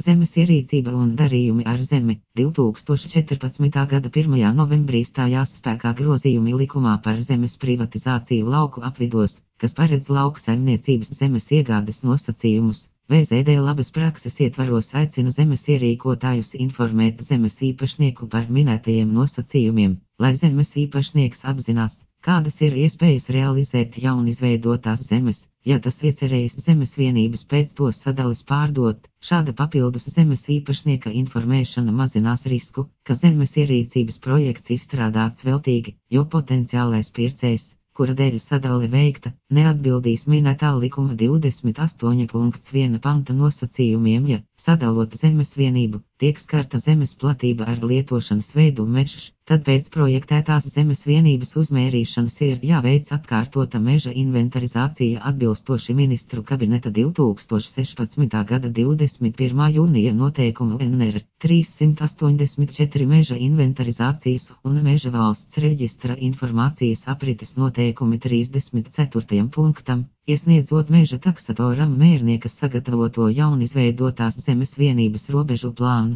Zemes ierīcība un darījumi ar zemi. 2014. gada 1. novembrī stājās spēkā grozījumi likumā par zemes privatizāciju lauku apvidos, kas paredz lauksaimniecības zemes iegādes nosacījumus. VZD labas prakses ietvaros aicina zemes ierīkotājus informēt zemes īpašnieku par minētajiem nosacījumiem, lai zemes īpašnieks apzinās, kādas ir iespējas realizēt jaunizveidotās zemes, ja tas iecerējis zemes vienības pēc to sadalis pārdot. Šāda papildus zemes īpašnieka informēšana mazinās risku, ka zemes ierīcības projekts izstrādāts veltīgi, jo potenciālais pircējs, kura dēļ sadale veikta, neatbildīs minētā likuma 28.1 panta nosacījumiem, ja, sadalot zemes vienību, tiek skarta zemes platība ar lietošanas veidu mežs, tad pēc projektētās zemes vienības uzmērīšanas ir jāveic atkārtota meža inventarizācija atbilstoši ministru kabineta 2016. gada 21. jūnija noteikumu NR 384 meža inventarizācijas un meža valsts reģistra informācijas aprites noteikumi 34. punktam, iesniedzot meža taksatoram mērnieka sagatavoto jaunizveidotās zemes vienības robežu plānu.